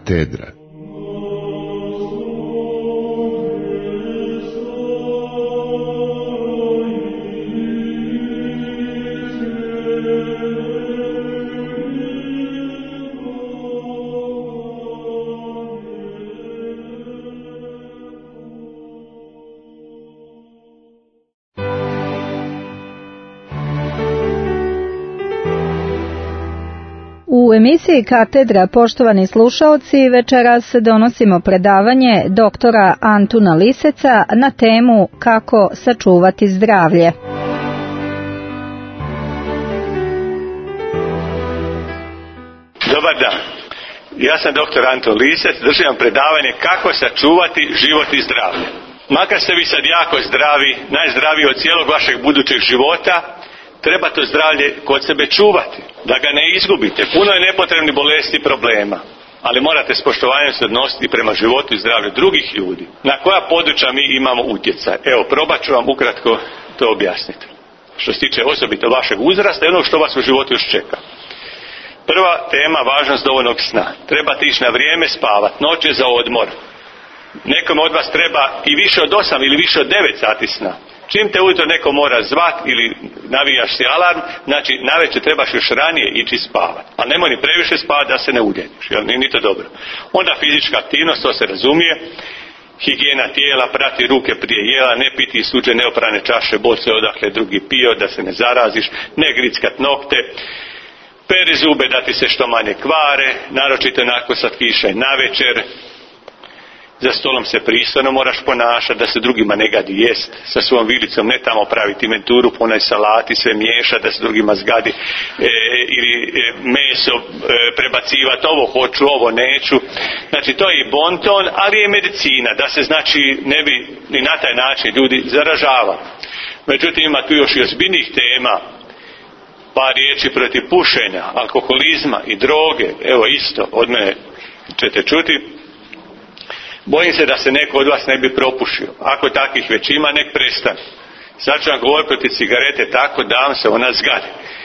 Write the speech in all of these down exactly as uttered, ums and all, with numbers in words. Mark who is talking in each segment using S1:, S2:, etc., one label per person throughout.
S1: katedra.
S2: U emisiji Katedra, poštovani slušaoci, večeras donosimo predavanje doktora Antuna Liseca na temu kako sačuvati zdravlje.
S3: Dobar dan. Ja sam doktor Anton Lisec, držim vam predavanje kako sačuvati život i zdravlje. Makar ste vi sad jako zdravi, najzdraviji od cijelog vašeg budućeg života, treba to zdravlje kod sebe čuvati, da ga ne izgubite. Puno je nepotrebnih bolesti i problema, ali morate s poštovanjem se odnositi prema životu i zdravlju drugih ljudi. Na koja područja mi imamo utjecaj? Evo, probat ću vam ukratko to objasniti. Što se tiče osobito vašeg uzrasta i onog što vas u životu još čeka. Prva tema, važnost dovoljnog sna. Trebate ići na vrijeme spavati, noć je za odmor. Nekom od vas treba i više od osam ili više od devet sati sna. Čim te ujutro neko mora zvat ili navijaš si alarm, znači navečer trebaš još ranije ići spavati. Ali nemoj ni previše spavati da se ne udjeliš, jer nije ni to dobro. Onda fizička aktivnost, to se razumije. Higijena tijela, prati ruke prije jela, ne piti iz tuđe neoprane čaše, boce odakle drugi pio, da se ne zaraziš, ne grickat nokte, peri zube da ti se što manje kvare, naročito nakon slatkiša i navečer. Za stolom se pristojno moraš ponašati, da se drugima ne gadi jest. Sa svojom vilicom ne tamo praviti inventuru, po onaj salati, sve miješati, da se drugima zgadi. E, ili e, meso e, prebacivati, ovo hoću, ovo neću. Znači to je i bonton, ali je medicina, da se znači ne bi ni na taj način ljudi zaražavali. Međutim, ima tu još i ozbiljnih tema. Par riječi protiv pušenja, alkoholizma i droge. Evo isto, od mene ćete čuti. Bojim se da se neko od vas ne bi propušio. Ako takvih već ima, nek prestane. Sad ću vam govoriti protiv cigarete tako da vam se ona zgadi.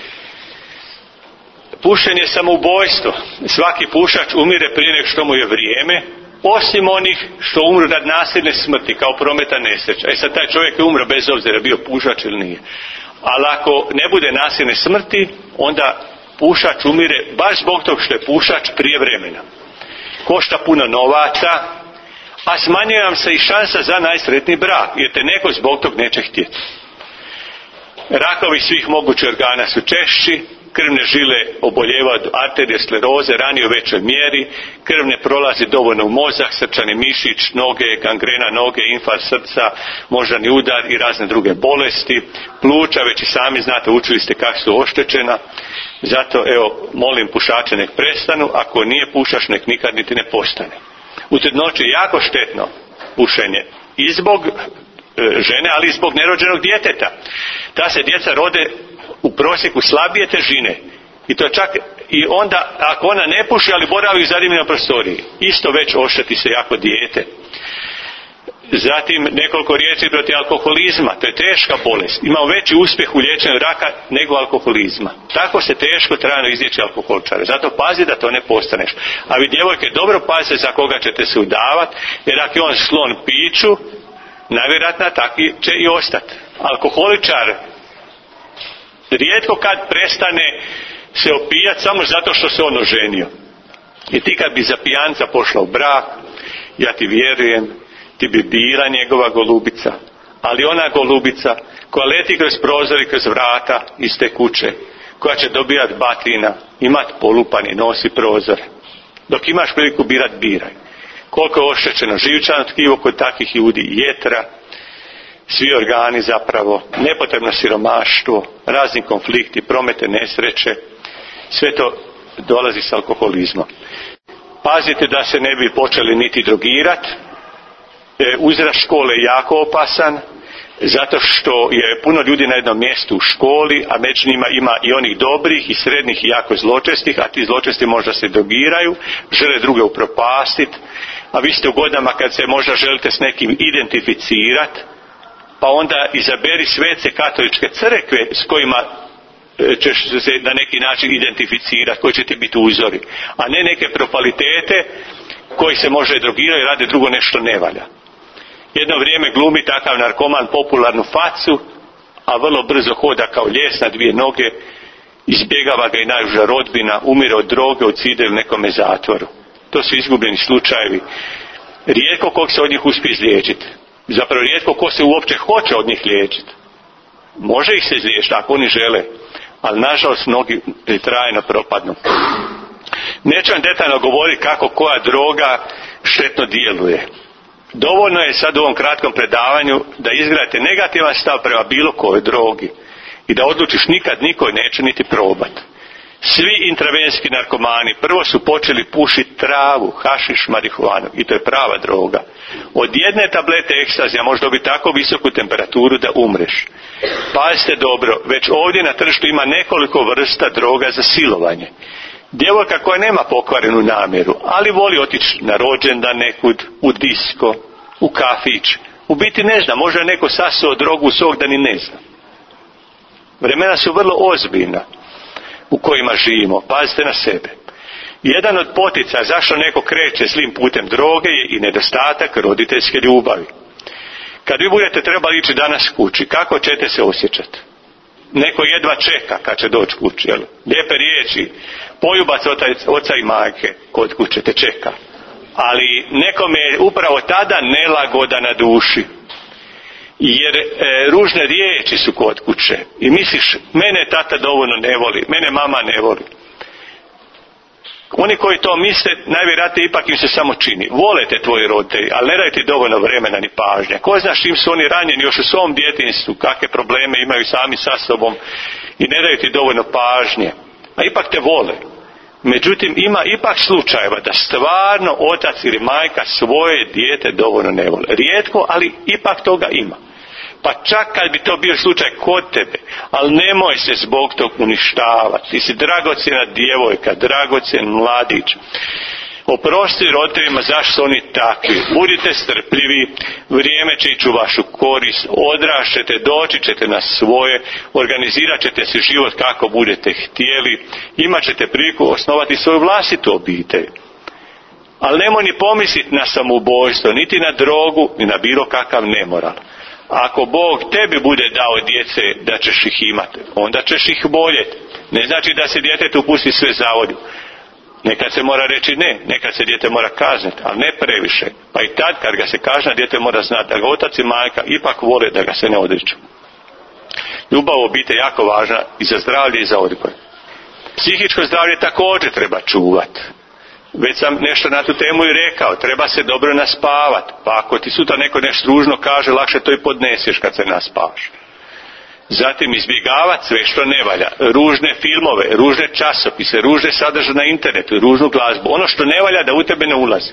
S3: Pušenje je samoubojstvo. Svaki pušač umire prije nego što mu je vrijeme, osim onih što umru radi nasilne smrti, kao prometna nesreća. E sad taj čovjek je umro bez obzira bio pušač ili nije. Ali ako ne bude nasilne smrti, onda pušač umire baš zbog tog što je pušač prije vremena. Košta puno novaca, a smanjuje vam se i šansa za najsretniji brak, jer te neko zbog tog neće htjeti. Rakovi svih mogućih organa su češći, krvne žile oboljevaju od arterioskleroze, ranije u većoj mjeri, krv ne prolazi dovoljno u mozak, srčani mišić, noge, gangrena noge, infarkt srca, moždani udar i razne druge bolesti. Pluća, već i sami znate, učili ste kako su oštećena. Zato, evo, molim pušače nek prestanu, ako nije pušač nek nikad niti ne postane. U trudnoći je jako štetno pušenje i zbog e, žene, ali i zbog nerođenog djeteta. Ta se djeca rode u prosjeku slabije težine. I to čak i onda, ako ona ne puši, ali boravi u zadimljenoj prostoriji, isto već ošteti se jako dijete. Zatim nekoliko riječi protiv alkoholizma. To je teška bolest. Imamo veći uspjeh u liječenju raka nego alkoholizma. Tako se teško trajno izliječi alkoholčare. Zato pazi da to ne postaneš. A vi djevojke dobro pazite za koga ćete se udavati, jer ako je on sklon piću, najvjerojatnije taki će i ostati. Alkoholičar rijetko kad prestane se opijati samo zato što se on oženio. I ti kad bi za pijanca pošla u brak, ja ti vjerujem, ti bi bila njegova golubica, ali ona golubica koja leti kroz prozor i kroz vrata iz te kuće, koja će dobijati batina, imat polupani nos i prozor. Dok imaš priliku birat, biraj. Koliko je oštećeno živčano tkivo kod takvih ljudi, jetra, svi organi zapravo, nepotrebno siromaštvo, razni konflikti, prometne nesreće, sve to dolazi s alkoholizmom. Pazite da se ne bi počeli niti drogirati. E, uzrast škole je jako opasan, zato što je puno ljudi na jednom mjestu u školi, a među njima ima i onih dobrih i srednjih i jako zločestih, a ti zločesti možda se drogiraju, žele druge upropastiti, a vi ste u godinama kad se možda želite s nekim identificirati, pa onda izaberi svece katoličke crkve s kojima ćeš se na neki način identificirati, koji će ti biti uzori, a ne neke propalitete koji se može drogirati i rade drugo nešto ne valja. Jedno vrijeme glumi takav narkoman popularnu facu, a vrlo brzo hoda kao lijes na dvije noge, izbjegava ga i najuža rodbina, umire od droge, od side ili nekome zatvoru. To su izgubljeni slučajevi. Rijetko kog se od njih uspije izliječiti. Zapravo rijetko ko se uopće hoće od njih liječiti. Može ih se izliječiti ako oni žele, ali nažalost mnogi trajno propadnu. Neću vam detaljno govoriti kako koja droga štetno djeluje. Dovoljno je sad u ovom kratkom predavanju da izgradite negativan stav prema bilo kojoj drogi i da odlučiš nikad nikoj neće niti probati. Svi intravenski narkomani prvo su počeli pušiti travu, hašiš, marihuanu i to je prava droga. Od jedne tablete ekstazija može dobiti tako visoku temperaturu da umreš. Pazite dobro, već ovdje na tržištu ima nekoliko vrsta droga za silovanje. Djevojka koja nema pokvarenu namjeru, ali voli otići na rođendan nekud, u disko, u kafić. U biti ne zna, možda je neko sasuo drogu u sok da ni ne zna. Vremena su vrlo ozbiljna u kojima živimo. Pazite na sebe. Jedan od potica zašto neko kreće zlim putem droge je i nedostatak roditeljske ljubavi. Kad vi budete trebali ići danas kući, kako ćete se osjećati? Neko jedva čeka kad će doći kući, jel? Lijepe riječi, poljubac oca i majke kod kuće te čeka. Ali nekome je upravo tada nelagoda na duši. Jer e, ružne riječi su kod kuće. I misliš, mene tata dovoljno ne voli, mene mama ne voli. Oni koji to misle, najvjerojatnije ipak im se samo čini. Volete tvoji roditelji, ali ne daju ti dovoljno vremena ni pažnje. Ko zna čim su oni ranjeni još u svom djetinjstvu, kakve probleme imaju sami sa sobom i ne daju ti dovoljno pažnje. A ipak te vole. Međutim, ima ipak slučajeva da stvarno otac ili majka svoje dijete dovoljno ne vole. Rijetko, ali ipak toga ima. Pa čak kad bi to bio slučaj kod tebe, ali nemoj se zbog tog uništavati. Ti si dragocjena djevojka, dragocjen mladić. Oprosti roditeljima zašto su oni takvi. Budite strpljivi, vrijeme će ići u vašu korist, odrašćete, doći ćete na svoje, organizirat ćete si život kako budete htjeli, imat ćete priliku osnovati svoju vlastitu obitelj. Ali nemoj ni pomisliti na samoubojstvo, niti na drogu, ni na bilo kakav nemoral. Ako Bog tebi bude dao djece da ćeš ih imati, onda ćeš ih voljeti. Ne znači da se djetetu pusti sve zavolju. Nekad se mora reći ne, nekad se dijete mora kazniti, ali ne previše. Pa i tad kad ga se kažna, dijete mora znati da ga otac i majka ipak vole da ga se ne odriču. Ljubav u obitelji je jako važna i za zdravlje i za odgoj. Psihičko zdravlje također treba čuvati. Već sam nešto na tu temu i rekao, treba se dobro naspavati. Pa ako ti sutra neko nešto ružno kaže, lakše to i podneseš kad se naspavaš. Zatim izbjegavati sve što ne valja, ružne filmove, ružne časopise, ružne sadržaje na internetu, ružnu glazbu, ono što ne valja da u tebe ne ulazi.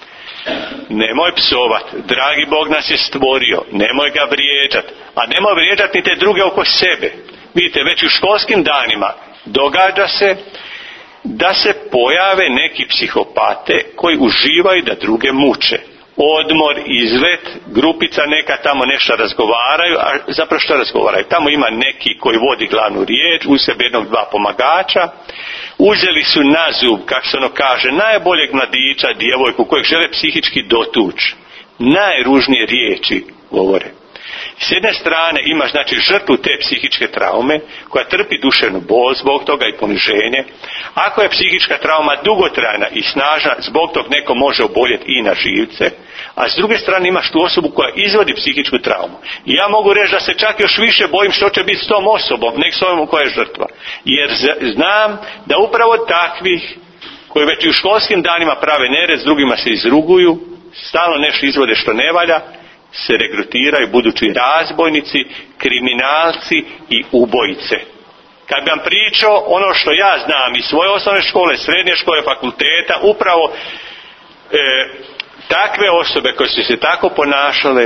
S3: Nemoj psovat, dragi Bog nas je stvorio, nemoj ga vrijeđati, a nemoj vrijeđati ni te druge oko sebe. Vidite, već u školskim danima događa se da se pojave neki psihopate koji uživaju da druge muče. Odmor, izlet, grupica neka tamo nešto razgovaraju, a zapravo što razgovaraju? Tamo ima neki koji vodi glavnu riječ, u sebi jednog dva pomagača, uzeli su na zub, kako se ono kaže, najboljeg mladića, djevojku kojeg žele psihički dotući. Najružnije riječi govore. S jedne strane imaš znači žrtvu te psihičke traume koja trpi duševnu bol zbog toga i poniženje. Ako je psihička trauma dugotrajna i snažna, zbog tog neko može oboljeti i na živce, a s druge strane imaš tu osobu koja izvodi psihičku traumu. I ja mogu reći da se čak još više bojim što će biti s tom osobom, nek s ovom koja je žrtva. Jer znam da upravo takvih koji već i u školskim danima prave nered, s drugima se izruguju, stalno nešto izvode što ne valja, se regrutiraju budući razbojnici, kriminalci i ubojice. Kad bi vam pričao ono što ja znam iz svoje osnovne škole, srednje škole, fakulteta, upravo e, takve osobe koje su se tako ponašale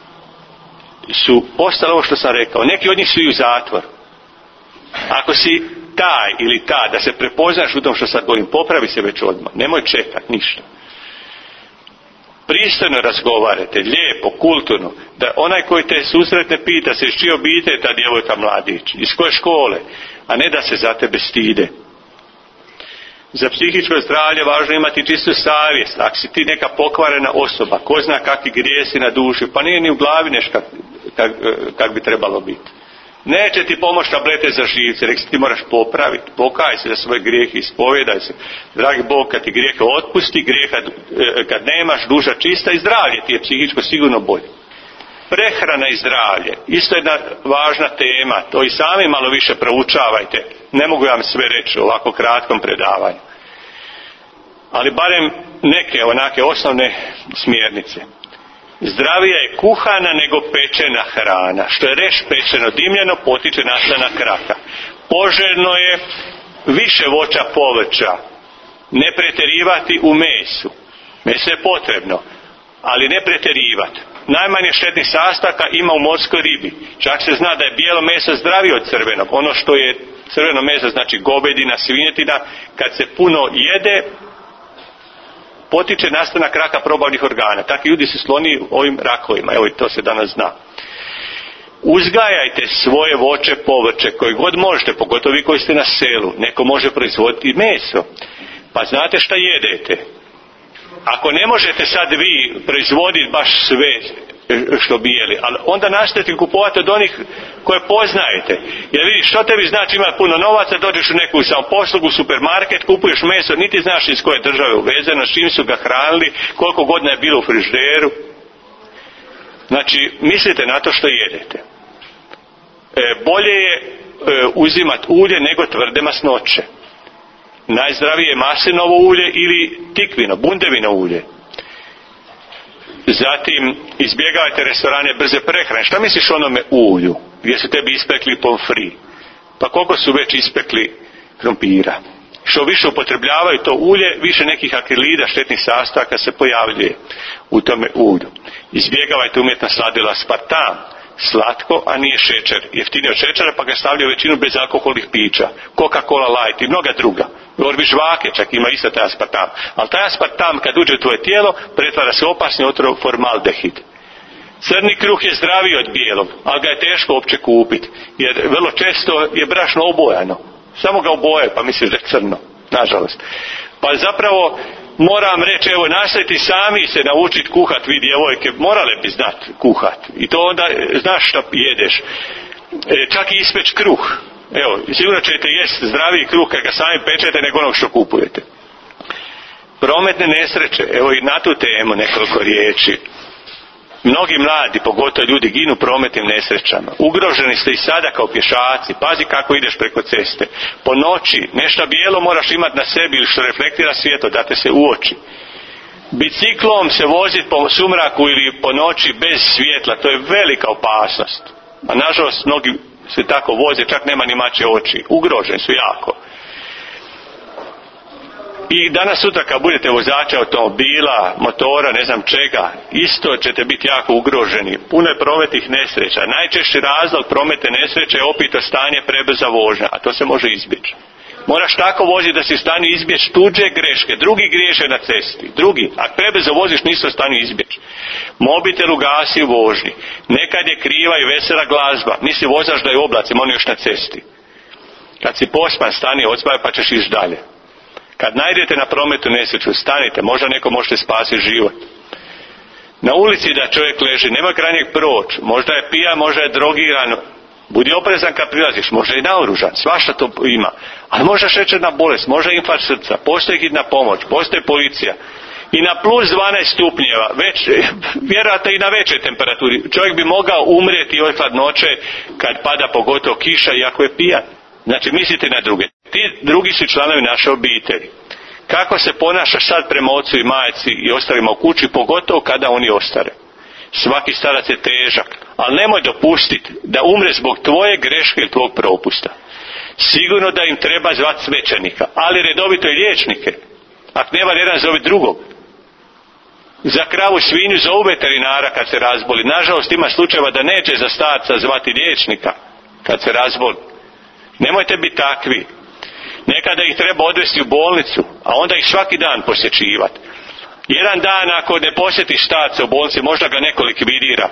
S3: su postale ovo što sam rekao. Neki od njih su i u zatvor. Ako si taj ili ta da se prepoznaš u tom što sad govorim, popravi se već odmah. Nemoj čekati ništa. Pristojno razgovarate, lijepo, kulturno, da onaj koji te susretne pita se iz čije obitelji ta djevojka mladić, iz koje škole, a ne da se za tebe stide. Za psihičko zdravlje važno imati čistu savjest. Ako si ti neka pokvarena osoba, ko zna kakvi grijesi na duši, pa nije ni u glavi nešto kak, kak, kak bi trebalo biti. Neće ti pomoći tablete za živce, nek se ti moraš popraviti, pokaj se za svoje grijehe, ispovedaj se. Dragi Bog, kad ti grijehe otpusti, grijeha kad nemaš, duša čista i zdravlje ti je psihičko sigurno bolje. Prehrana i zdravlje, isto jedna važna tema, to i sami malo više proučavajte, ne mogu vam sve reći u ovako kratkom predavanju. Ali barem neke onake osnovne smjernice. Zdravija je kuhana nego pečena hrana. Što je reš pečeno, dimljeno, potiče nastanak raka. Poželjno je više voća, povrća. Ne pretjerivati u mesu. Meso je potrebno, ali ne pretjerivati. Najmanje štetnih sastojaka ima u morskoj ribi. Čak se zna da je bijelo meso zdravije od crvenog. Ono što je crveno meso, znači govedina, svinjetina, kad se puno jede, potiče nastanak raka probavnih organa. Takvi ljudi su skloni ovim rakovima. Evo i to se danas zna. Uzgajajte svoje voće, povrće, koje god možete, pogotovo vi koji ste na selu. Neko može proizvoditi meso. Pa znate šta jedete. Ako ne možete sad vi proizvoditi baš sve što bi jeli, ali onda nastavite kupovati od onih koje poznajete. Jer vidiš, što tebi znači ima puno novaca, dođeš u neku samoposlugu, supermarket, kupuješ meso, niti znaš iz koje države uvezeno, s čim su ga hranili, koliko godina je bilo u frižideru. Znači, mislite na to što jedete. E, bolje je e, uzimati ulje nego tvrde masnoće. Najzdravije je maslinovo ulje ili tikvino, bundevino ulje. Zatim, izbjegavajte restorane brze prehrane. Šta misliš o onome ulju, gdje su tebi ispekli pomfri? Pa koliko su već ispekli krompira? Što više upotrebljavaju to ulje, više nekih akrilida, štetnih sastojaka se pojavljuje u tome ulju. Izbjegavajte umjetna sladila, aspartam. Slatko, a nije šećer. Jeftinije od šećera, pa ga stavljaju većinu bezalkoholnih pića. Coca-Cola Light i mnoga druga. Orbi žvake čak ima isto taj aspartam. Ali taj aspartam kad uđe u tvoje tijelo, pretvara se opasni otrov formaldehid. Crni kruh je zdraviji od bijelog, ali ga je teško uopće kupiti. Jer vrlo često je brašno obojano. Samo ga oboje, pa misliš da je crno. Nažalost. Pa zapravo moram reći, evo, nastaviti sami se naučiti kuhat, vi djevojke, morale bi znati kuhat. I to onda znaš što jedeš. E, čak i ispeć kruh. Evo, sigurno ćete jesti zdraviji kruh kad ga sami pečete nego onog što kupujete. Prometne nesreće, evo i na tu temu nekoliko riječi. Mnogi mladi, pogotovo ljudi, ginu prometnim nesrećama. Ugroženi ste i sada kao pješaci. Pazi kako ideš preko ceste. Po noći nešto bijelo moraš imati na sebi ili što reflektira svjetlo, da te se uoči. Biciklom se voziti po sumraku ili po noći bez svjetla, to je velika opasnost. A nažalost mnogi se tako voze, čak nema ni mače oči. Ugroženi su jako. I danas sutra kad budete vozača automobila, motora, ne znam čega, isto ćete biti jako ugroženi. Puno je prometnih nesreća. Najčešći razlog prometne nesreće je opito stanje, prebrza vožnja, a to se može izbjeći. Moraš tako voziti da si u stanju izbjeći tuđe greške. Drugi griješe na cesti. Drugi. Ako prebrzo voziš, nisi u stanju izbjeći. Mobitel ugasi u vožnji. Nekad je kriva i vesela glazba. Nisi vozaš da je oblacim, on je još na cesti. Kad si pospan, stani, odspavaj pa ćeš ići dalje. Kad najdete na prometu nesreću, stanite, možda neko možete spasiti život. Na ulici da čovjek leži, nema kraj njeg proći, možda je pijan, možda je drogiran, budi oprezan kad prilaziš, možda je naoružan, svašta to ima, ali možda šećerna bolest, možda infarkt srca, postoji hitna pomoć, postoji policija. I na plus dvanaest stupnjeva, već, vjerojatno i na većoj temperaturi, čovjek bi mogao umrijeti od hladnoće kad pada pogotovo kiša iako je pijan. Znači mislite na druge. Ti drugi su članovi naše obitelji. Kako se ponašaš sad prema ocu i majci i ostalima u kući, pogotovo kada oni ostare. Svaki starac je težak, ali nemoj dopustiti da umre zbog tvoje greške ili tvog propusta. Sigurno da im treba zvati svećenika, ali redovito i liječnike. Ako nema jedan, zovi drugog. Za kravu, svinju zovu veterinara kad se razboli. Nažalost ima slučajeva da neće za starca zvati liječnika kad se razboli. Nemojte biti takvi. Nekada ih treba odvesti u bolnicu, a onda ih svaki dan posjećivati. Jedan dan ako ne posjetiš starca u bolnici, možda ga neko likvidira.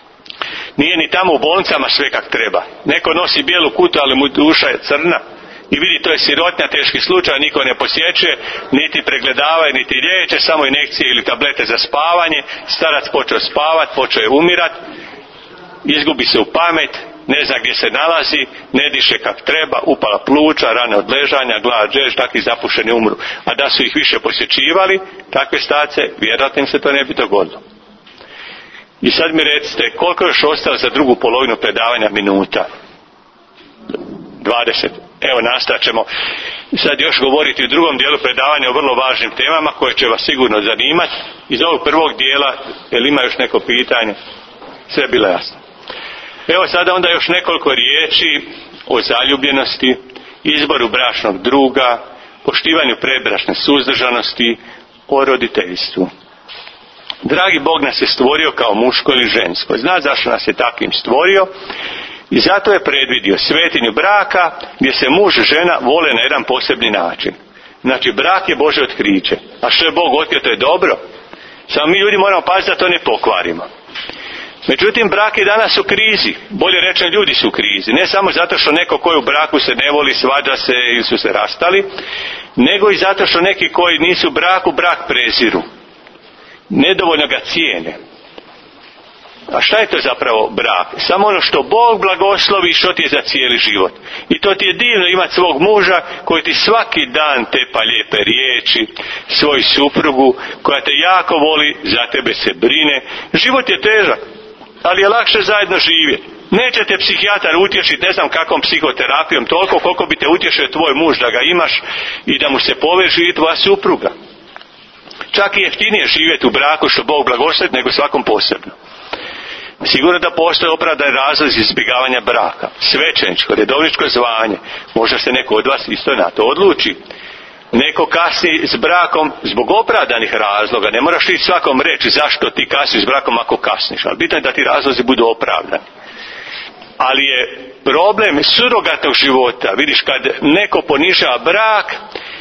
S3: Nije ni tamo u bolnicama sve kak treba. Neko nosi bijelu kutu, ali mu duša je crna. i vidi to je sirotnja, teški slučaj, niko ne posjećuje, niti pregledavaju, niti liječe, samo injekcije ili tablete za spavanje, starac počeo spavat, počeo je umirat, izgubi se u pamet, ne zna gdje se nalazi, ne diše kak treba, upala pluća, rane od ležanja, glad, žež, takvi zapušeni umru. A da su ih više posjećivali, takve starce, vjerojatno im se to ne bi dogodilo. I sad mi recite, koliko je još ostalo za drugu polovinu predavanja minuta? dvadeset. Evo, nastavit ćemo sad još govoriti u drugom dijelu predavanja o vrlo važnim temama koje će vas sigurno zanimati. Iz ovog prvog dijela, jel ima još neko pitanje? Sve je bilo jasno. Evo sada onda još nekoliko riječi o zaljubljenosti, izboru bračnog druga, poštivanju predbračne suzdržanosti, o roditeljstvu. Dragi Bog nas je stvorio kao muško ili žensko. Zna zašto nas je takvim stvorio i zato je predvidio svetinju braka gdje se muž i žena vole na jedan posebni način. Znači, brak je Božje otkriće. A što je Bog otkrio, to je dobro. Samo mi ljudi moramo paziti da to ne pokvarimo. Međutim, brak je danas u krizi. Bolje rečeno, ljudi su u krizi. Ne samo zato što neko koji u braku se ne voli, svađa se ili su se rastali, nego i zato što neki koji nisu u braku, brak preziru. Nedovoljno ga cijene. A šta je to zapravo brak? Samo ono što Bog blagoslovi, što ti je za cijeli život. I to ti je divno imati svog muža koji ti svaki dan tepa lijepe riječi, svoju suprugu koja te jako voli, za tebe se brine. Život je težak, ali je lakše zajedno živjeti. Neće te psihijatar utješiti ne znam kakvom psihoterapijom toliko koliko bi te utješio tvoj muž da ga imaš i da mu se poveži i tvoja supruga. Čak i jeftinije živjeti u braku što Bog blagoslovi nego svakom posebno. Sigurno da postoje opravdani razlozi izbjegavanja braka. Svećeničko, redovničko zvanje. Možda se neko od vas isto na to odluči. Neko kasni s brakom zbog opravdanih razloga. Ne moraš ti svakom reći zašto ti kasniš s brakom ako kasniš. Ali bitno je da ti razlozi budu opravdani. Ali je problem surogatnog života. Vidiš, kad neko ponižava brak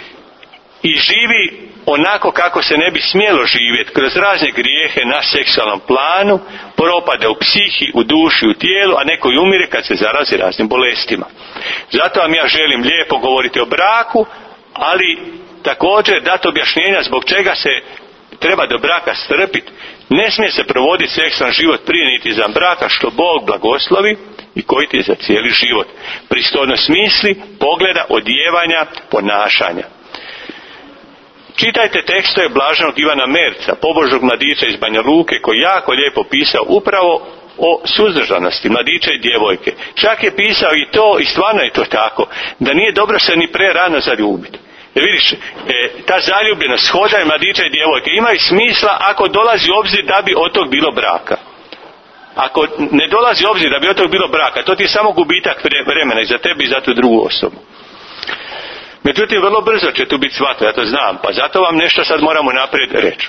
S3: i živi onako kako se ne bi smjelo živjeti, kroz razne grijehe na seksualnom planu, propade u psihi, u duši, u tijelu, a neko i umire kad se zarazi raznim bolestima. Zato vam ja želim lijepo govoriti o braku, ali također dati objašnjenja zbog čega se treba do braka strpiti. Ne smije se provoditi seksualni život prije niti za braka što Bog blagoslovi i koji ti je za cijeli život. Pristojnost misli, pogleda, odjevanja, ponašanja. Čitajte tekstove blaženog Ivana Merca, pobožnog mladića iz Banja Luke, koji jako lijepo pisao upravo o suzdržanosti mladića i djevojke. Čak je pisao i to, i stvarno je to tako, da nije dobro se ni pre rano zaljubiti. Jer vidiš, e, ta zaljubljenost, hodanje mladića i djevojke imaju smisla ako dolazi u obzir da bi od tog bilo braka. Ako ne dolazi u obzir da bi od tog bilo braka, to ti je samo gubitak vremena i za tebe i za tu drugu osobu. Međutim, vrlo brzo će tu biti svatno, ja to znam, pa zato vam nešto sad moramo naprijed reći.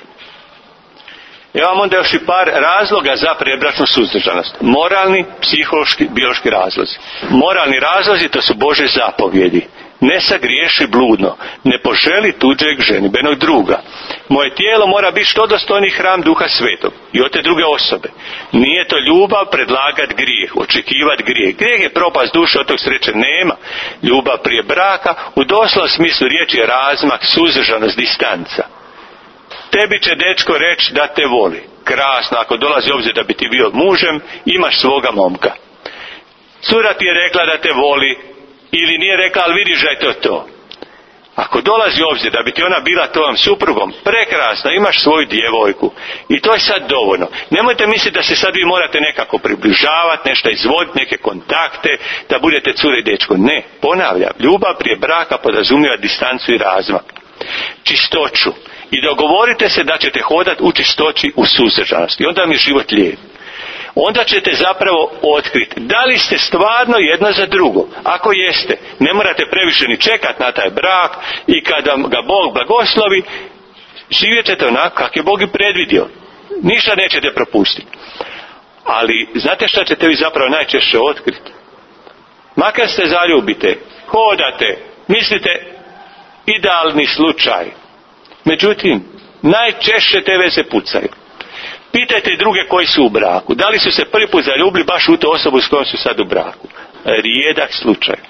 S3: Evo vam onda još i par razloga za predbračnu suzdržanost. Moralni, psihološki, biološki razlozi. Moralni razlozi, to su Božje zapovjedi. Ne sagriješi bludno, ne poželi tuđeg ženidbenog druga. Moje tijelo mora biti što dostojni hram Duha Svetog i od te druge osobe. Nije to ljubav predlagat grijeh, očekivat grijeh. Grijeh je propast duše, od tog sreće nema. Ljubav prije braka, u doslovnom smislu riječi je razmak, suzdržanost, distanca. Tebi će dečko reći da te voli. Krasno, ako dolazi obzir da bi ti bio mužem, imaš svoga momka. Cura ti je rekla da te voli, ili nije rekla, ali vidiš da je to to. Ako dolazi obzir da bi ti ona bila tvojom suprugom, prekrasno, imaš svoju djevojku. I to je sad dovoljno. Nemojte misliti da se sad vi morate nekako približavati, nešto izvoditi, neke kontakte, da budete cure i dečko. Ne, ponavljam, ljubav prije braka podrazumijeva distancu i razmak. Čistoću. I dogovorite se da ćete hodati u čistoći, u suzdržanosti. I onda mi je život lijep. Onda ćete zapravo otkriti da li ste stvarno jedno za drugo. Ako jeste, ne morate previše ni čekati na taj brak i kada ga Bog blagoslovi, živjet ćete onako kako je Bog i predvidio. Ništa nećete propustiti. Ali znate šta ćete vi zapravo najčešće otkriti? Makar se zaljubite, hodate, mislite idealni slučaj. Međutim, najčešće te veze pucaju. Pitajte druge koji su u braku. Da li su se prvi put zaljubili baš u tu osobu s kojom su sad u braku? Rijedak slučaj.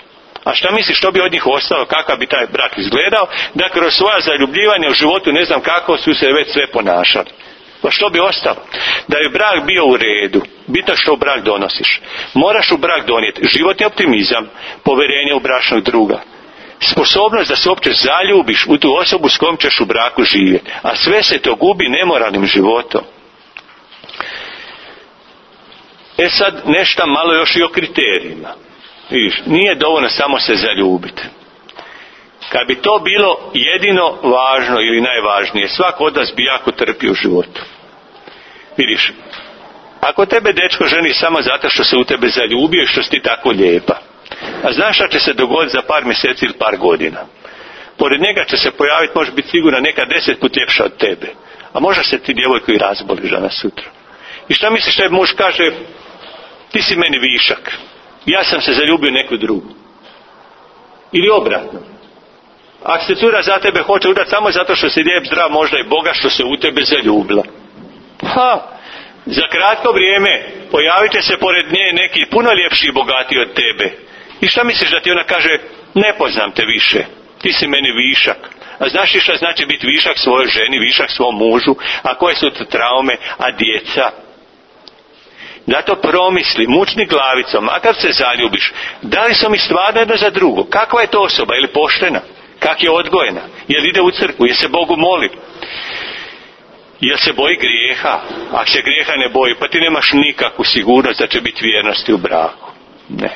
S3: A šta misliš što bi od njih ostalo, kakav bi taj brak izgledao, da kroz svoja zaljubljivanja u životu ne znam kako su se već sve ponašali. Pa što bi ostalo? Da je brak bio u redu, bitno što u brak donosiš. Moraš u brak donijeti životni optimizam, povjerenje u bračnog druga, sposobnost da se uopće zaljubiš u tu osobu s kojom ćeš u braku živjeti. A sve se to gubi nemoralnim životom. E sad nešto malo još i o kriterijima. Viš, nije dovoljno samo se zaljubiti. Kad bi to bilo jedino važno ili najvažnije, svak od nas bi jako trpio u životu. Vidiš, ako tebe dečko ženi samo zato što se u tebe zaljubio i što si ti tako lijepa, a znaš šta će se dogoditi za par mjeseci ili par godina? Pored njega će se pojaviti, može biti sigurno, neka deset put ljepša od tebe. A možda se ti djevojko i razboliš danas sutra. I šta misliš da muž kaže, ti si meni višak, ja sam se zaljubio neku drugu. Ili obratno. Ako se cura za tebe hoće udati samo zato što si lijep, zdrav, možda i Boga što se u tebe zaljubila. Ha, za kratko vrijeme pojavit će se pored nje neki puno ljepši i bogatiji od tebe. I šta misliš da ti ona kaže, ne poznam te više, ti si meni višak. A znaš li šta znači biti višak svojoj ženi, višak svom mužu, a koje su to traume, a djeca? Zato promisli, mučni glavicom, a kad se zaljubiš, da li su mi stvarno jedno za drugo? Kakva je to osoba? Je li poštena? Kak je odgojena? Je li ide u crkvu? Je se Bogu moli? Je se boji grijeha? Ako se grijeha ne boji, pa ti nemaš nikakvu sigurnost da će biti vjernosti u braku. Ne.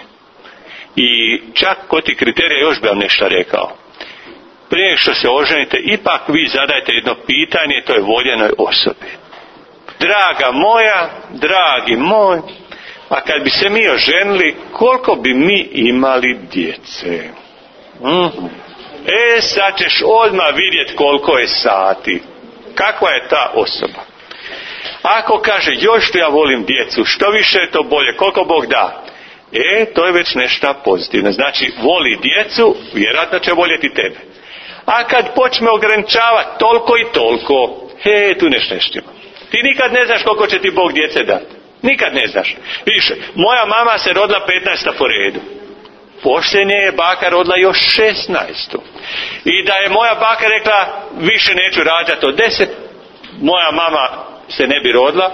S3: I čak kod ti kriterija još bi vam nešto rekao. Prije što se oženite, ipak vi zadajte jedno pitanje, to je voljenoj osobi. Draga moja, dragi moj, a kad bi se mi oženili, koliko bi mi imali djece? Mm. E, sad ćeš odmah vidjeti koliko je sati. Kakva je ta osoba? Ako kaže, još što ja volim djecu, što više je to bolje, koliko Bog da? E, to je već nešto pozitivno. Znači, voli djecu, vjerojatno će voljeti tebe. A kad počne ograničavati toliko i toliko, he, tu nešto neštima. Ti nikad ne znaš koliko će ti Bog djece dati. Nikad ne znaš. Više, moja mama se rodila petnaesta po redu. Posljednje je baka rodila još šesnaestu. I da je moja baka rekla, više neću rađati od deset, moja mama se ne bi rodila,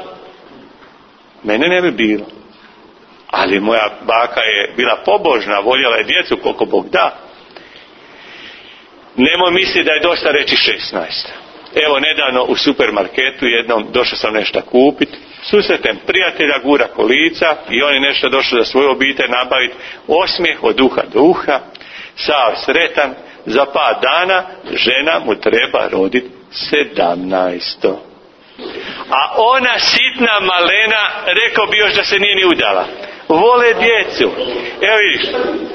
S3: mene ne bi bilo. Ali moja baka je bila pobožna, voljela je djecu koliko Bog da. Nemoj misliti da je dosta reći šesnaest. Evo, nedavno u supermarketu jednom došao sam nešto kupiti, susretem prijatelja, gura kolica i on je nešto došao za svoju obitelj nabaviti, osmijeh od uha do uha, sav sretan, za par dana žena mu treba roditi sedamnaesto. A ona sitna malena, rekao bi još da se nije ni udala. Vole djecu. Evo vidiš,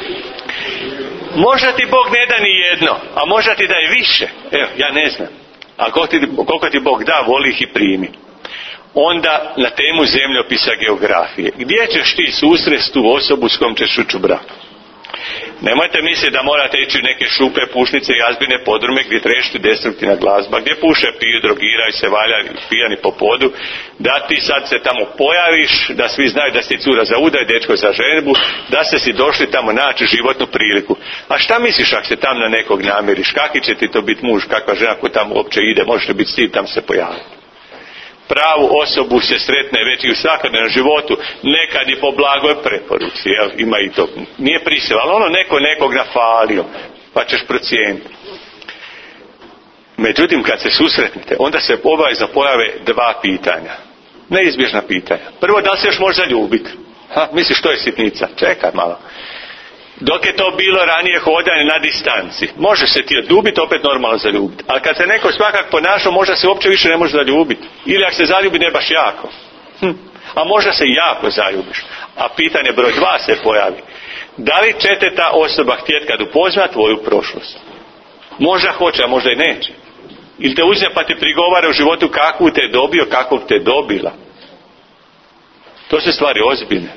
S3: možda ti Bog ne da ni jedno, a možda ti da je više. Evo, ja ne znam. A koliko ti, koliko ti Bog da, voli ih i primi. Onda na temu zemljopisa geografije. Gdje ćeš ti susresti tu osobu s kojom ćeš ući u brak? Nemojte misliti da morate ići u neke šupe, pušnice i jazbine podrume gdje trešti destruktivna glazba, gdje puše, piju, drogiraju se, valjaju pijani po podu, da ti sad se tamo pojaviš, da svi znaju da si cura za udaj, dečko za ženbu, da ste si došli tamo naći životnu priliku. A šta misliš ako se tam na nekog namiriš? Kaki će ti to biti muž, kakva žena ko tamo uopće ide, možete biti stiv tam se pojaviti. Pravu osobu se sretne već i u svakodnevnom životu, nekad i po blagoj preporuci, jel? Ima i to. Nije prisila, ali ono neko nekog nafalio, pa ćeš procijeniti. Međutim, kad se susretnete, onda se obavezno pojave dva pitanja. Neizbježna pitanja. Prvo, da li se još može zaljubiti? Ha, misliš, što je sitnica? Čekaj malo. Dok je to bilo ranije hodanje na distanci, može se ti odljubiti, opet normalno zaljubiti. Ali kad se neko svakak ponašao, možda se uopće više ne može zaljubiti. Ili ako se zaljubi, ne baš jako. Hm. A možda se jako zaljubiš. A pitanje broj dva se pojavi. Da li će te ta osoba htjeti kad upozna tvoju prošlost? Možda hoće, a možda i neće. Ili te uzme pa ti prigovara u životu kakvu te dobio, kakvog te dobila. To su stvari ozbiljne.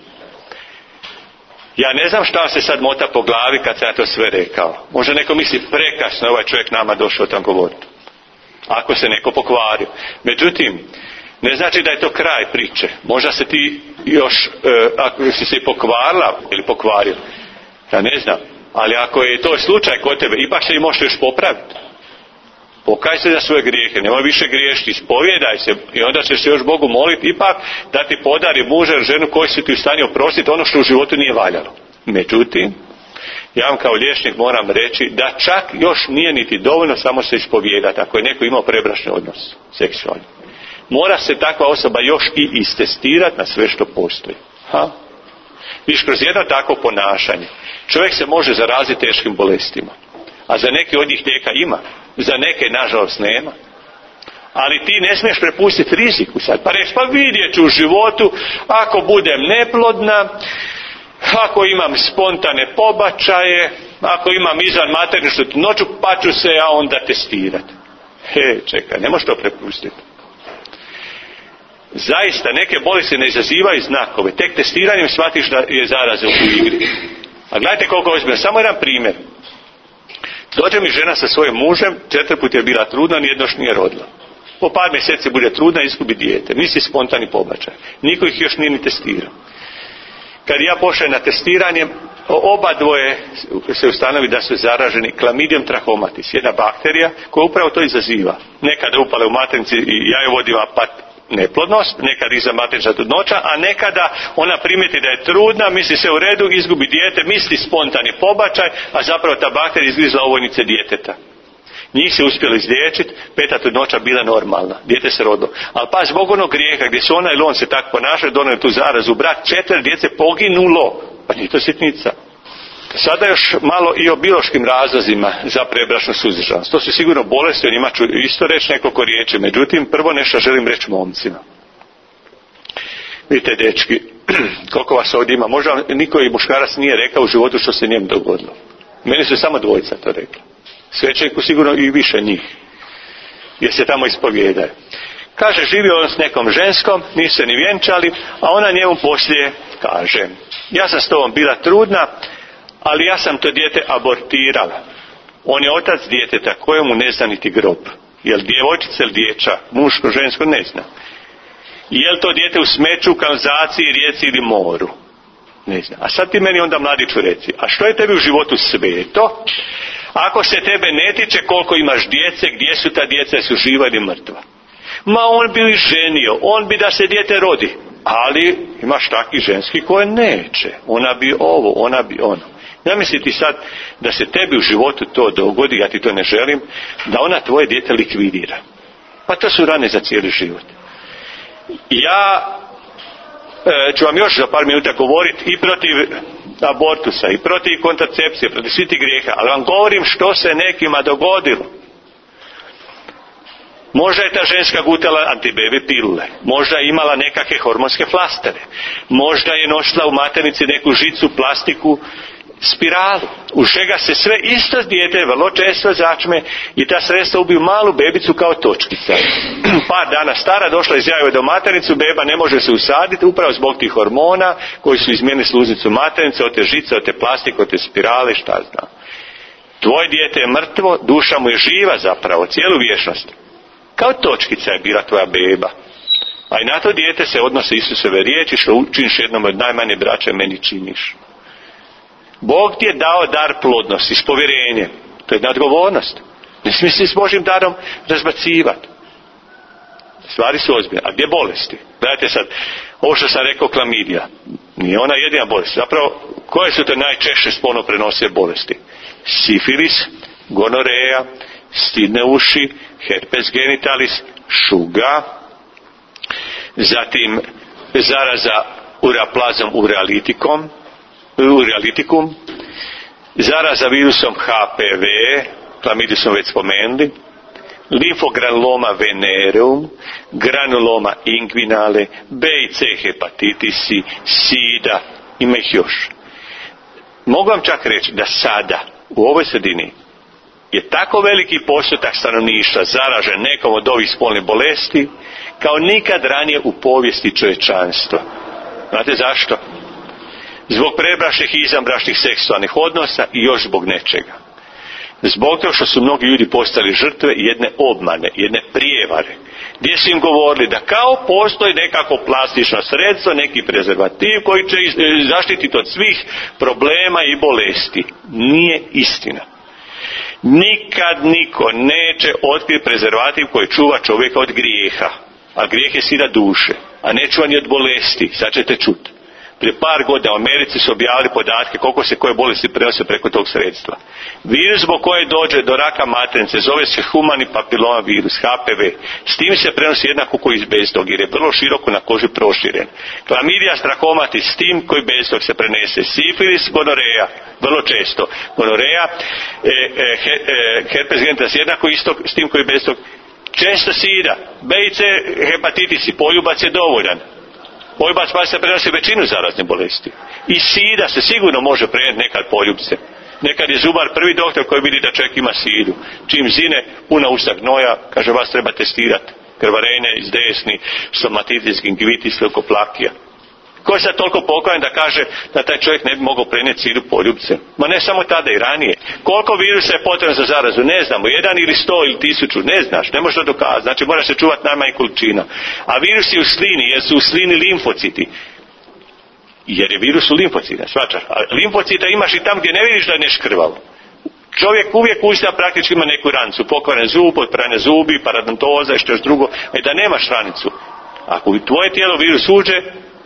S3: Ja ne znam šta se sad mota po glavi kad sam ja to sve rekao. Možda neko misli prekasno ovaj čovjek nama došao tam govoriti. Ako se neko pokvario. Međutim, ne znači da je to kraj priče. Možda se ti još, e, ako si se i pokvarila ili pokvario, ja ne znam. Ali ako je to slučaj kod tebe, ipak se i možeš još popraviti. Pokaj se za svoje grijehe, nemoj više griješiti, ispovjedaj se i onda ćeš se još Bogu moliti ipak da ti podari muža ili ženu koji su ti u stanju oprostiti ono što u životu nije valjalo. Međutim, ja vam kao liječnik moram reći da čak još nije niti dovoljno samo se ispovijedati ako je neko imao prebračni odnos seksualni. Mora se takva osoba još i istestirati na sve što postoji. Ha? Viš, kroz jedno takvo ponašanje čovjek se može zaraziti teškim bolestima, a za neke od njih lijeka ima, za neke nažalost nema. Ali ti ne smiješ prepustiti riziku sad, pa reći, pa vidjet ću u životu, ako budem neplodna, ako imam spontane pobačaje, ako imam izvan materničnu trudnoću, pa ću se ja onda testirati. He, čekaj, ne možeš to prepustiti. Zaista, neke bolesti ne izazivaju znakove, tek testiranjem shvatiš da je zaraza u igri. A gledajte koliko ozbiljno, samo jedan primjer. Dođe mi žena sa svojim mužem, četiri put je bila trudna, nijedno još nije rodila. Po par mjeseci bude trudna i izgubi dijete. Misli spontani pobačaj. Niko ih još nije ni testirao. Kad ja pošaljem na testiranje, oba dvoje se ustanovi da su zaraženi Chlamydium trachomatis, jedna bakterija koja upravo to izaziva. Nekada upale u maternici i jajovodima pa neplodnost, nekada iza maternična trudnoća, a nekada ona primijeti da je trudna, misli se u redu, izgubi dijete, misli spontani pobačaj, a zapravo ta bakterija izgrizla ovojnice djeteta. Njih se uspjelo izliječiti, peta trudnoća bila normalna, dijete se rodilo. Ali pa zbog onog grijeha gdje su ona ili on se tako ponašaju, donijeli tu zarazu, brak, četiri djece poginulo, pa nije to sitnica. Sada još malo i o biološkim razlozima za prebračnu suzdržanost. To su sigurno bolesti, o njima ću isto reći nekoliko riječi. Međutim, prvo nešto želim reći momcima. Vidite, dečki, koliko vas ovdje ima, možda niko i muškarac nije rekao u životu što se njemu dogodilo. Meni su samo dvojica to rekli. Svećeniku sigurno i više njih, jer se tamo ispovijedaju. Kaže, živio on s nekom ženskom, nisu se ni vjenčali, a ona njemu poslije kaže, ja sam s tobom bila trudna, ali ja sam to dijete abortirala. On je otac djeteta kojemu ne zna niti grob. Jel djevojčica ili dječak, muško, žensko, ne zna. Jel to dijete u smeću, kanalizaciji, rijeci ili moru? Ne zna. A sad ti meni onda, mladiću, reci, a što je tebi u životu sveto, ako se tebe ne tiče koliko imaš djece, gdje su ta djeca, su živa ili mrtva? Ma on bi ih ženio, on bi da se dijete rodi, ali imaš takvi ženski koje neće. Ona bi ovo, ona bi ono. Zamisli sad da se tebi u životu to dogodi, ja ti to ne želim, da ona tvoje dijete likvidira. Pa to su rane za cijeli život. Ja e, ću vam još za par minuta govoriti i protiv abortusa, i protiv kontracepcije, protiv svih tih grijeha, ali vam govorim što se nekima dogodilo. Možda je ta ženska gutala antibebi pilule, možda je imala nekakve hormonske flastere, možda je nosila u maternici neku žicu, plastiku, spiralu, u čega se sve isto dijete vrlo često začme i ta sredstva ubiju malu bebicu kao točkica. Par dana stara, došla iz jajove do maternicu, beba ne može se usaditi upravo zbog tih hormona koji su izmijenili sluznicu maternice, od te žice, od te plastike, od te spirale, šta znam. Tvoje dijete je mrtvo, duša mu je živa zapravo, cijelu vječnost. Kao točkica je bila tvoja beba. A i na to dijete se odnose Isusove riječi, što učiniš jednom od najmanje braće, meni činiš. Bog ti je dao dar plodnosti, s povjerenjem. To je jedna odgovornost. Ne smije se s Božim darom razbacivati. Stvari su ozbiljne. A gdje bolesti? Gledajte sad, ovo što sam rekao, klamidija. Nije ona jedina bolest. Zapravo, koje su to najčešće spolno prenosive bolesti? Sifilis, gonoreja, stidne uši, herpes genitalis, šuga, zatim zaraza ureaplazom urealitikom, urealitikum, zaraza virusom H P V, klamidiju smo već spomenuli, limfogranuloma venereum, granuloma inguinale, B i C hepatitisi, sida, ima ih još. Mogu vam čak reći da sada, u ovoj sredini, je tako veliki postotak stanovništva zaražen nekom od ovih spolnih bolesti, kao nikad ranije u povijesti čovječanstva. Znate zašto? Zbog prebračnih i izvanbračnih seksualnih odnosa i još zbog nečega. Zbog toga što su mnogi ljudi postali žrtve jedne obmane, jedne prijevare, gdje su im govorili da kao postoji nekako plastično sredstvo, neki prezervativ koji će zaštititi od svih problema i bolesti. Nije istina. Nikad niko neće otkriti prezervativ koji čuva čovjeka od grijeha, a grijeh je sida duše, a ne čuva ni od bolesti. Sad ćete čuti. Prije par godina u Americi su objavili podatke koliko se koje bolesti prenose preko tog sredstva. Virus zbog koje dođe do raka maternice zove se humani papiloma virus, H P V. S tim se prenosi jednako koji iz bestog, jer je vrlo široko na koži proširen. Klamidija trachomatis s tim koji bestog se prenese. Sifilis, gonoreja, vrlo često. Gonoreja, e, e, he, e, herpes genital jednako isto s tim koji bestog. Često sida, B i C hepatitis i poljubac je dovoljan. Poljubac pa se prenosi većinu zaraznih bolesti. I sida se sigurno može prenijeti nekad poljubce. Nekad je zubar prvi doktor koji vidi da čovjek ima sidu. Čim zine, puna usta gnoja, kaže vas treba testirati. Krvarenje iz desni, stomatitis, gingivitis, leukoplakija. Ko je sad toliko pokvaran da kaže da taj čovjek ne bi mogao prenijeti sidu poljubce? Ma ne samo tada, i ranije. Koliko virusa je potrebno za zarazu? Ne znamo. Jedan ili sto ili tisuću? Ne znaš. Ne možeš to dokazati. Znači mora se čuvati najmanje količina. A virus je u slini, jer su u slini limfociti. Jer je virus u limfocita, svačaš. A limfocita imaš i tam gdje ne vidiš da je neškrvalo. Čovjek uvijek usta praktički ima neku ranicu. Pokvaren zub, otprane zubi, paradontoza i što još drugo. A da nemaš ranicu. Ako u tvoje tijelo virus uđe,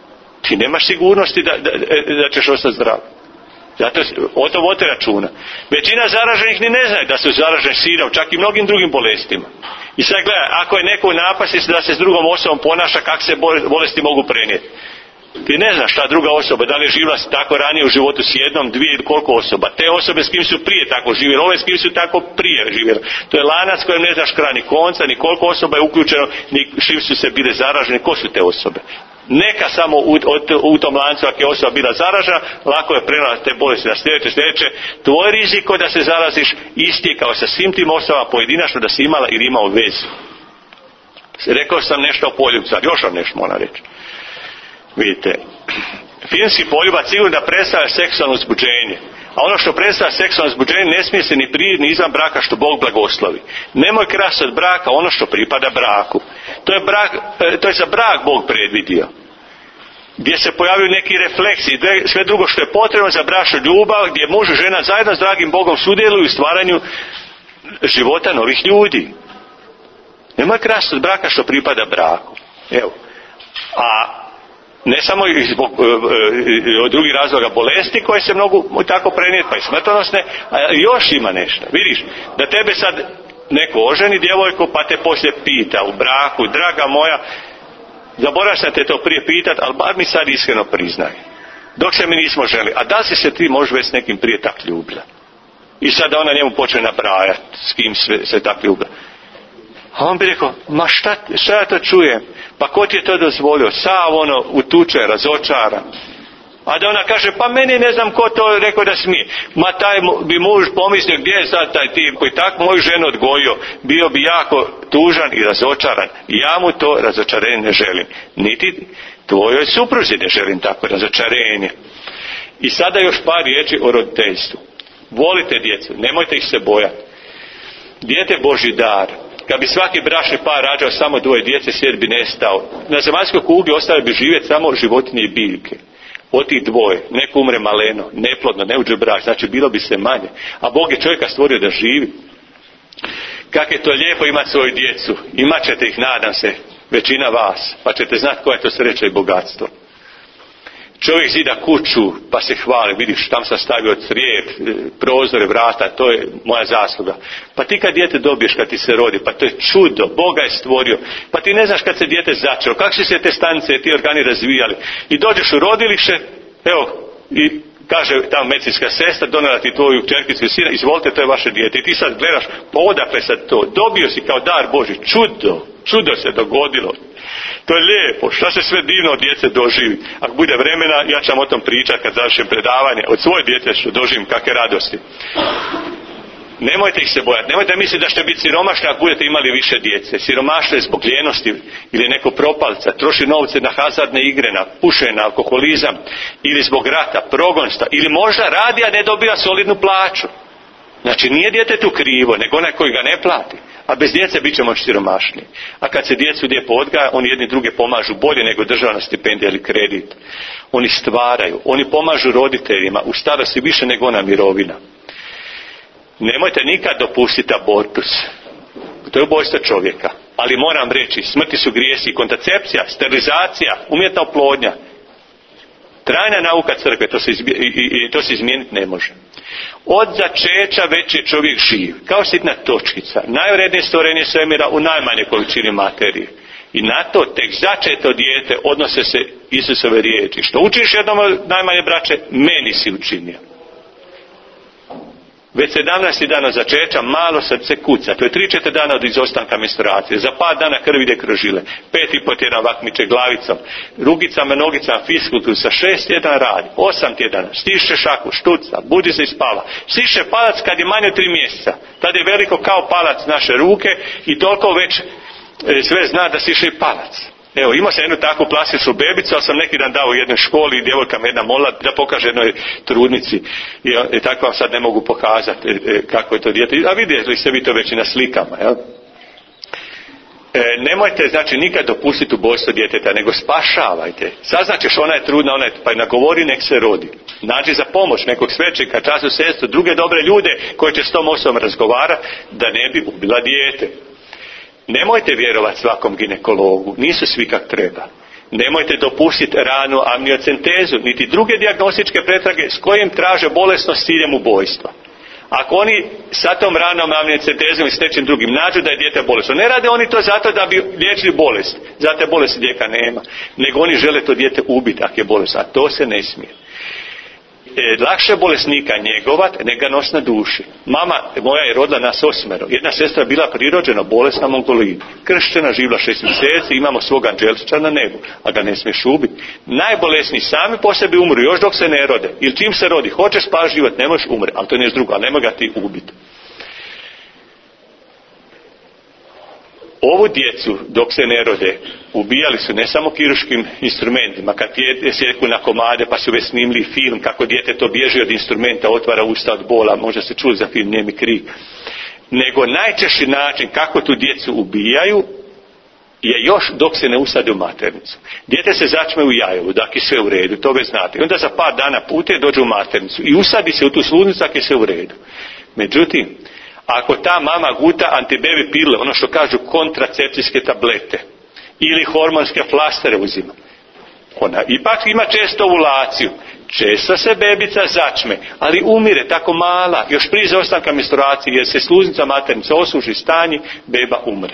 S3: ti nemaš sigurnosti da, da, da ćeš ostati zdrav. Zato o to vodite računa. Većina zaraženih ni ne znaju da su zaraženi sidom, čak i mnogim drugim bolestima. I sad gledaj, ako je neko u napasti da se s drugom osobom ponaša, kako se bolesti mogu prenijeti. Ti ne znaš šta druga osoba, da li je živjela tako ranije u životu s jednom, dvije ili koliko osoba. Te osobe s kim su prije tako živjeli, ove s kim su tako prije živjeli. To je lanac kojem ne znaš kraj ni konca, ni koliko osoba je uključeno, ni šiv su se bile zaražene, ko su te osobe. Neka samo u, u, u tom lancu, ako je osoba bila zaražena, lako je prenijela te bolesti na sljedeće, sljedeće. Tvoj riziko da se zaraziš isti je kao sa svim tim osobama pojedinačno da si imala ili imao vezu. Rekao sam nešto o poljubcu, ali još vam nešto moram reći. Vidite, filmski poljubac sigurno da predstavlja seksualno uzbuđenje. A ono što predstavlja seksualno uzbuđenje ne smije se ni prije ni izvan braka što Bog blagoslovi. Nemoj krasti od braka ono što pripada braku. To je, brak, to je za brak Bog predvidio. Gdje se pojavljaju neki refleksi, sve drugo što je potrebno za bračnu ljubav, gdje muž i žena zajedno s dragim Bogom sudjeluju u stvaranju života novih ljudi. Nemoj krasti od braka što pripada braku. Evo. A ne samo i zbog e, e, drugih razloga bolesti koje se mogu tako prenijeti, pa i smrtonosne, a još ima nešto. Vidiš, da tebe sad neko oženi djevojku, pa te poslije pita u braku, draga moja, zaboravio sam te to prije pitat, ali bar mi sad iskreno priznaj. Dok se mi nismo želi, a da si se ti možeš već s nekim prije tak ljubila? I sada ona njemu počne nabrajati s kim sve, se tak ljubila. A on bi rekao, ma šta, šta ja to čujem? Pa ko ti je to dozvolio? Sav ono utuče, razočaran. A da ona kaže, pa meni ne znam ko to rekao da smije. Ma taj bi muž pomislio, gdje je sad taj tip koji tak moju ženu odgojio, bio bi jako tužan i razočaran. Ja mu to razočarenje ne želim. Niti tvojoj supruzi ne želim tako razočarenje. I sada još par riječi o roditeljstvu. Volite djecu, nemojte ih se bojati. Dijete je Božji dar. Kad bi svaki bračni par rađao samo dvoje djece, svijet bi nestao. Na zemaljskoj kugli ostale bi živjeti samo životinje i biljke. Od tih dvoje, neko umre maleno, neplodno, ne uđe u brak, znači bilo bi se manje. A Bog je čovjeka stvorio da živi. Kako je to lijepo imati svoju djecu. Imat ćete ih, nadam se, većina vas, pa ćete znati koja je to sreća i bogatstvo. Čovjek zida kuću, pa se hvali, vidiš, tam sam stavio crijep, prozore, vrata, to je moja zasluga. Pa ti kad dijete dobiješ, kad ti se rodi, pa to je čudo, Boga je stvorio. Pa ti ne znaš kad se dijete začelo, kako su se te stanice, ti organi razvijali. I dođeš u rodilište, evo, i kaže tamo medicinska sestra, donela ti tvoju kćerkicu i sina, izvolite, to je vaše dijete. I ti sad gledaš, pa odakle sad to? Dobio si kao dar Božji, čudo, čudo se dogodilo. To je lijepo, šta se sve divno od djece doživi. Ako bude vremena, ja ću vam o tom pričati kad završim predavanje. Od svoje djece što doživim kakve radosti. Nemojte ih se bojati, nemojte misliti da ćete biti siromašni ako budete imali više djece. Siromaštvo je zbog lijenosti ili neko propalca, troši novce na hazardne igre, na pušenje, na alkoholizam, ili zbog rata, progonstva, ili možda radi, a ne dobiva solidnu plaću. Znači nije djetetu krivo, nego onaj koji ga ne plati. A bez djece bit ćemo siromašni. A kad se djecu lijepo odgaja, oni jedni druge pomažu bolje nego državna stipendija ili kredit. Oni stvaraju, oni pomažu roditeljima u starosti više nego ona mirovina. Nemojte nikad dopustiti abortus. To je ubojstvo čovjeka. Ali moram reći, smrti su grijesi, kontracepcija, sterilizacija, umjetna oplodnja. Trajna nauka crkve, to se, izbi, i, i, to se izmijeniti ne može. Od začeća već je čovjek živ, kao sitna točkica, najvrednije stvorenje svemira u najmanje količini materije. I na to tek začeto dijete odnose se Isusove riječi. Što učiš jednom najmanje braće, meni si učinio. Već sedamnaesti dana začeća malo srce kuca. To je tri četiri dana od izostanka menstruacije. Za par dana krv ide kroz žile. Pet i po tjedan vakmiče glavicom. Rugicama, nogicama, fiskultur. Sa šest tjedana radi. Osam tjedana. Stiše šaku, štuca. Budi se i spava. Stiše palac kad je manje od tri mjeseca. Tad je veliko kao palac naše ruke i toliko već e, sve zna da stiše i palac. Evo, imao sam jednu takvu plastičnu bebicu, ali sam neki dan dao u jednoj školi i djevojka me jedna molila da pokaže jednoj trudnici. I, i tako vam sad ne mogu pokazati e, kako je to dijete. A vidjeli ste vi to već i na slikama, jel? E, nemojte, znači, nikad dopustiti ubojstvo djeteta, nego spašavajte. Saznaćeš, ona je trudna, ona je, pa je nagovori, nek se rodi. Nađi za pomoć nekog svećnika, časnu sestru, druge dobre ljude koji će s tom osobom razgovarati, da ne bi ubila dijete. Nemojte vjerovati svakom ginekologu, nisu svi kak treba. Nemojte dopustiti ranu amniocentezu, niti druge dijagnostičke pretrage s kojim traže bolesnost s ciljem ubojstva. Ako oni sa tom ranom amniocentezom i s nečim drugim nađu da je dijete bolesno, ne rade oni to zato da bi liječili bolest, zato bolesti lijeka nema, nego oni žele to dijete ubiti ako je bolesno, a to se ne smije. E, lakše bolesnika njegovat nego ga nos na duši. Mama moja je rodila nas osmero. Jedna sestra bila prirođena bolesna mongolina. Kršćena, živjela šest mjeseci, imamo svog anđelčića na nebu, a ga ne smiješ ubiti. Najbolesniji sami po sebi umru još dok se ne rode. Ili čim se rodi, hoćeš spasiti život, ne možeš umre, ali to je nešto drugo, ali nemoj ga ti ubiti. Ovu djecu, dok se ne rode, ubijali su ne samo kirurškim instrumentima, kad je sjeku na komade pa su već snimili film kako dijete to bježi od instrumenta, otvara usta od bola, možda se čuli za film Nijemi krik, nego najčešći način kako tu djecu ubijaju je još dok se ne usade u maternicu. Dijete se začme u jajevu, dakle sve u redu, to već znate. I onda za par dana pute dođe u maternicu i usadi se u tu sluznicu, dakle sve u redu. Međutim, ako ta mama guta antibebi pile, ono što kažu kontracepcijske tablete, ili hormonske flastere uzima, ona ipak ima često ovulaciju. Često se bebica začme, ali umire tako mala, još prije izostanka menstruacije, jer se sluznica maternice osuši stanji, beba umre.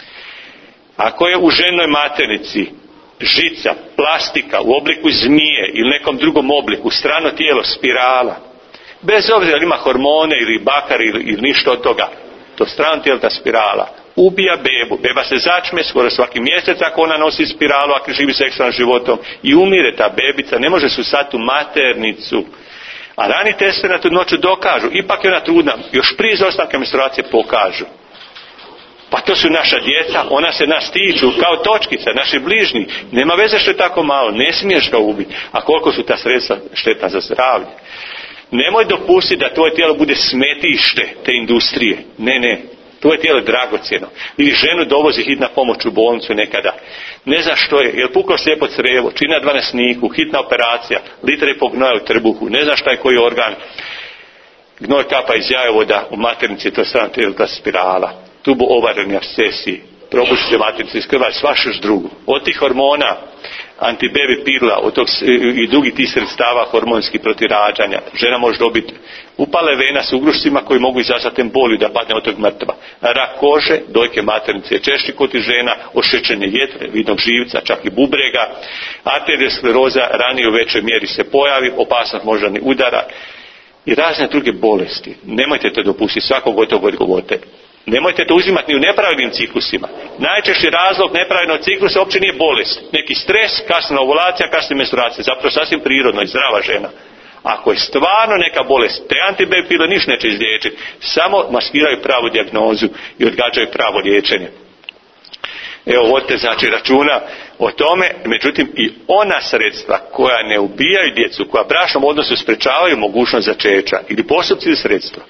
S3: Ako je u ženoj maternici žica, plastika u obliku zmije ili nekom drugom obliku, strano tijelo, spirala, bez obzira ili ima hormone ili bakar ili, ili ništa od toga, to strano tijelo, ta spirala, ubija bebu. Beba se začme skoro svaki mjesec ako ona nosi spiralu, ako živi seksualnim životom, i umire ta bebica, ne može se usati u maternicu. A rani testovi na tu noću dokažu, ipak je ona trudna, još prije izostanka menstruacije pokažu. Pa to su naša djeca, ona se nas tiču kao točkica, naši bližnji. Nema veze što je tako malo, ne smiješ ga ubiti. A koliko su ta sredstva štetna za zdravlje. Nemoj dopustiti da tvoje tijelo bude smetište te industrije. Ne, ne. Tvoje tijelo je dragocjeno. Ili ženu dovozi hitna pomoć u bolnicu nekada. Ne zna što je. Jel puklo slijepo crevo, čina dvanasniku, hitna operacija, litre i pol gnoja u trbuhu. Ne zna šta je koji organ. Gnoj kapa iz jajovoda u maternici, to je strano tijelo, ta spirala. Tubo ovareni abscesi, propušće maternice iz krva, svaš još drugu. Od tih hormona, antibebi pila, od tog, i drugih tih sredstava hormonskih protiv rađanja, žena može dobiti upale vena s ugrušcima koji mogu izazvati emboliju da padne od tog mrtva. Rak kože, dojke maternice, češći kod žena, ošećenje jetre, vidnog živca, čak i bubrega, arterioskleroza ranije u većoj mjeri se pojavi, opasnost moždanih udara i razne druge bolesti. Nemojte to dopustiti, svakog gotovog odgovorite. Nemojte to uzimati ni u nepravilnim ciklusima. Najčešći razlog nepravilnog ciklusa uopće nije bolest. Neki stres, kasna ovulacija, kasna menstruacija. Zapravo sasvim prirodno i zdrava žena. Ako je stvarno neka bolest, te antibebi pile ništa neće izliječiti. Samo maskiraju pravu dijagnozu i odgađaju pravo liječenje. Evo, vodite znači računa o tome. Međutim, i ona sredstva koja ne ubijaju djecu, koja u bračnom odnosu sprečavaju mogućnost začeća, ili postupci ili sredstva,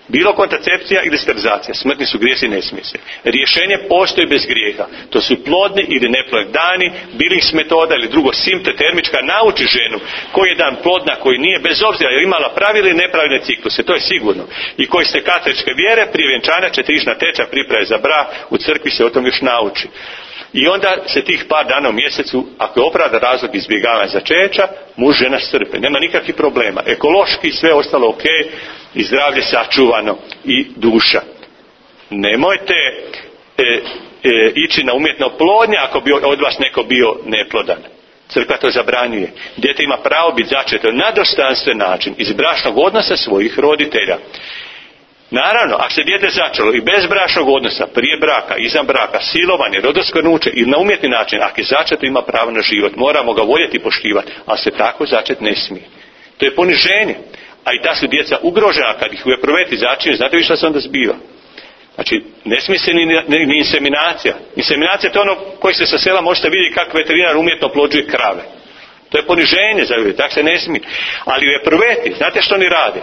S3: Bilo kontracepcija ili sterilizacija, smrtni su grijesi, ne smije se. Rješenje postoji bez grijeha. To su plodni ili neplodni dani, Billings metoda ili drugo simte termička, nauči ženu koji je dan plodna, koji nije, bez obzira je imala pravilne i nepravilne cikluse, to je sigurno. I koji ste katoličke vjere, prije vjenčanja ćete ići na tečaj priprave za brak, u crkvi se o tom još nauči. I onda se tih par dana u mjesecu, ako je opravdan razlog izbjegavanja začeća, muž žena strpe, nema nikakvih problema. Ekološki sve ostalo ok, i zdravlje sačuvano i duša. Nemojte e, e, ići na umjetno oplodnje ako bi od vas neko bio neplodan. Crkva to zabranjuje. Dijete ima pravo biti začeto na dostojanstven način iz bračnog odnosa svojih roditelja. Naravno, ako se dijete začelo i bez bračnog odnosa, prije braka, izvan braka, silovanje, rodoskvrnuće ili na umjetni način, ako je začeto ima pravo na život, moramo ga voljeti i poštivati, ali se tako začet ne smije. To je poniženje. A i ta su djeca ugrožena kad ih u epruveti začinju, znate vi što se onda zbiva? Znači, ne smije se ni, ni, ni inseminacija. Inseminacija to je ono koji se sa sela možete vidjeti kako veterinar umjetno oplođuje krave. To je poniženje za ljudi, tako se ne smije. Ali u epruveti, znate što oni rade?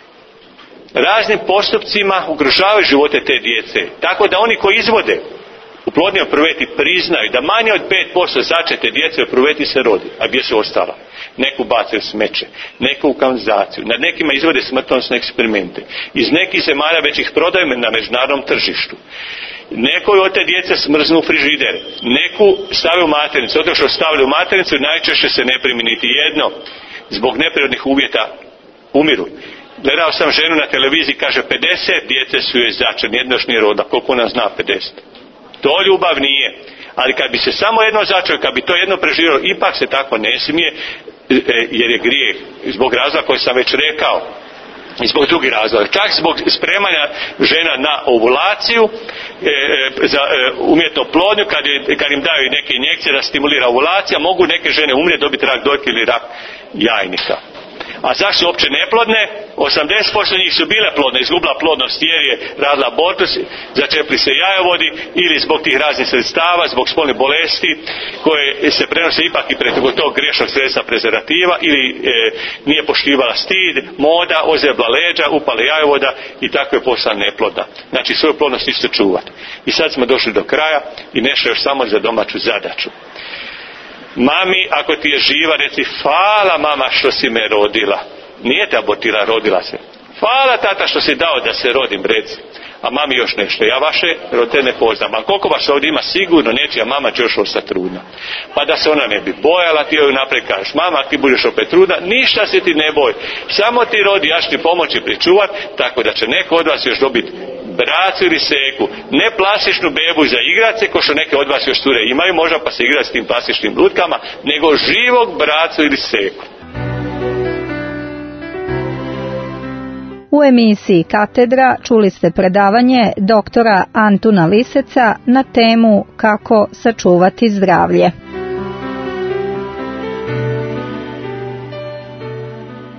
S3: Raznim postupcima ugrožavaju živote te djece. Tako da oni koji izvode u plodnoj epruveti priznaju da manje od pet posto začete djece u epruveti se rodi, a gdje su ostala? Neku bacaju smeće, neku u kanalizaciju, nad nekima izvode smrtonosne eksperimente. Iz nekih zemalja već ih prodaju na međunarodnom tržištu. Neko od te djece smrznu u frižidere, neku stave u maternicu, zato što stavili u maternicu najčešće se ne primi niti jedno, zbog neprirodnih uvjeta umiru. Gledao sam ženu na televiziji, kaže pedeset djece su joj začeli, jedno još nije roda, koliko ona zna pedeset. To ljubav nije. Ali kad bi se samo jedno začelo, kad bi to jedno preživjelo, ipak se tako ne smije, jer je grijeh. Zbog razloga koji sam već rekao. I zbog drugih razloga. Čak zbog spremanja žena na ovulaciju, e, za e, umjetnu oplodnju, kad, je, kad im daju neke injekcije da stimulira ovulacija, mogu neke žene umrijeti, dobiti rak dojke ili rak jajnika. A zašto su uopće neplodne? osamdeset posto njih su bile plodne, izgubila plodnost jer je radila abortus, začepili se jajovodi ili zbog tih raznih sredstava, zbog spolnih bolesti koje se prenose ipak i preko tog grešnog sredstva prezervativa ili e, nije poštivala stid, moda, ozebla leđa, upale jajovoda i tako je postala neplodna. Znači svoju plodnost isto čuvati. I sad smo došli do kraja i nešto još samo za domaću zadaću. Mami, ako ti je živa, reci hvala mama što si me rodila. Nije te abortila, rodila se. Hvala tata što si dao da se rodim, reci. A mami još nešto, ja vaše roditelje ne poznam. A koliko vas ovdje ima, sigurno nečija mama će još ostati trudna. Pa da se ona ne bi bojala, ti joj naprijed kažeš, mama ti budeš opet trudna, ništa se ti ne boj. Samo ti rodi, ja ću ti pomoći pričuvat, tako da će neko od vas još dobiti bracu ili seku, ne plastičnu bebu za igrace, ko što neke od vas još cure imaju, možda pa se igra s tim plastičnim lutkama, nego živog bracu ili seku.
S2: U emisiji Katedra čuli ste predavanje doktora Antuna Liseca na temu kako sačuvati zdravlje.